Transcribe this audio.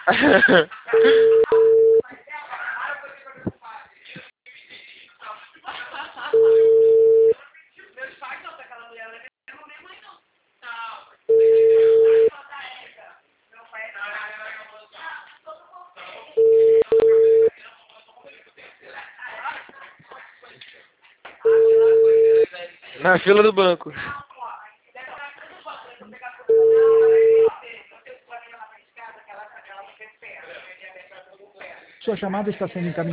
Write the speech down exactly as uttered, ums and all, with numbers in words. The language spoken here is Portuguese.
Na fila do banco. Sua chamada está sendo encaminhada.